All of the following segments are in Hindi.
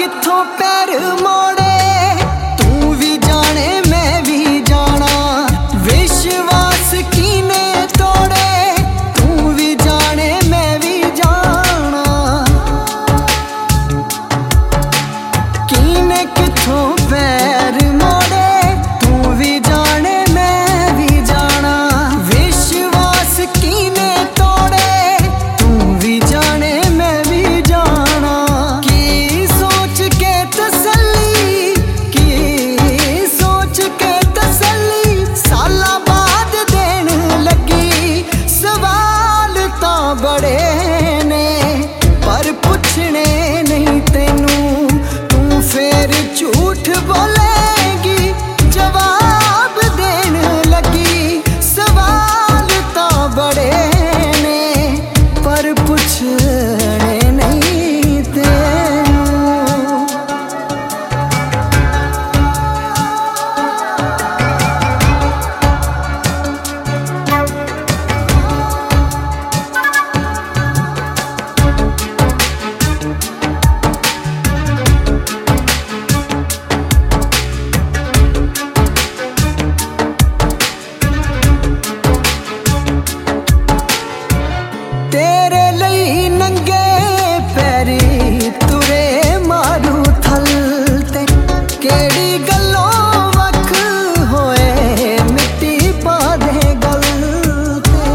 किथों पैर मोड़े तू भी जाने मैं भी जाना। विश्वास कीने तोड़े तू भी जाने मैं भी जाना। कीने किथों पैर मोड़े तू भी जाने मैं भी जाना। विश्वास कीने तोड़े तू भी जाने मैं भी जाना। की सोच के तसल्ली, की सोच के तसल्ली साला बाद देन लगी। सवाल तां बड़े ने पर पुछने नहीं तेनू। तू फिर झूठ बोलेगी जवाब देन लगी। सवाल तां बड़े ने पर पुछने नहीं तेनू। तेरे लई नंगे पैरी तुरे मारू थल ते। केड़ी गल्लों वख होए मिट्टी पा दे गल ते।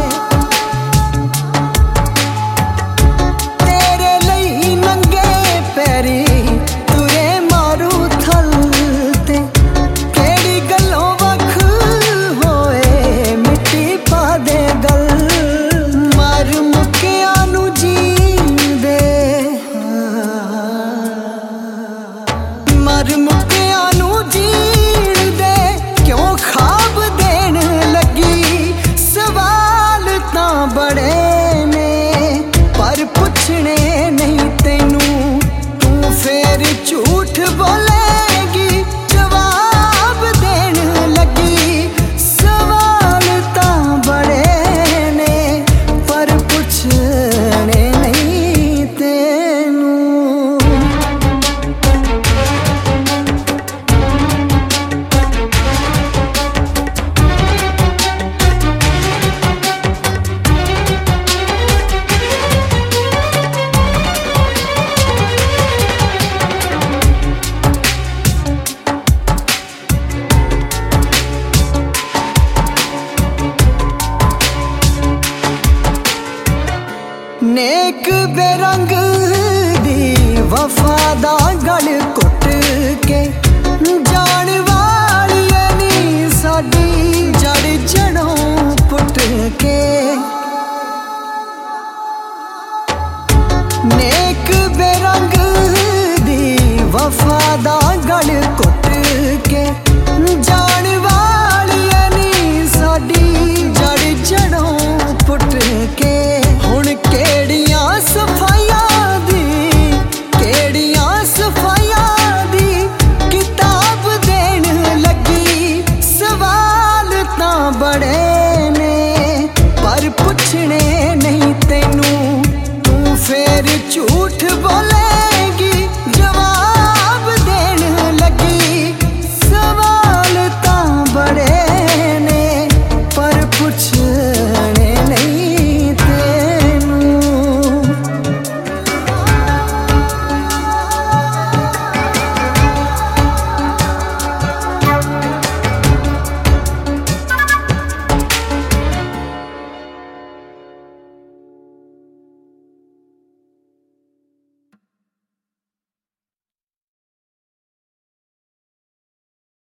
तेरे लई नंगे पैरी तुरे मारू थल ते। केड़ी गल्लों वख होए मिट्टी पा दे गल। मर मुक्किया नू जीण दे, मर मुक्किया नू जीण दे क्यों ख्वाब देन लगी। सवाल तां बड़े ने पर पुछने नहीं तेनू। तू फिर झूठ बोलेगी जवाब देन लगी। सवाल तां बड़े ने पर पुछने नहीं तेनू। नेक बेरंग दी वफा दा गल घुट के। जान वाली नी साडी जड़ जड़ों पुट के। नेक बेरंग दी वफा दा गल घुट के। जान वाली नी साडी जड़ जड़ों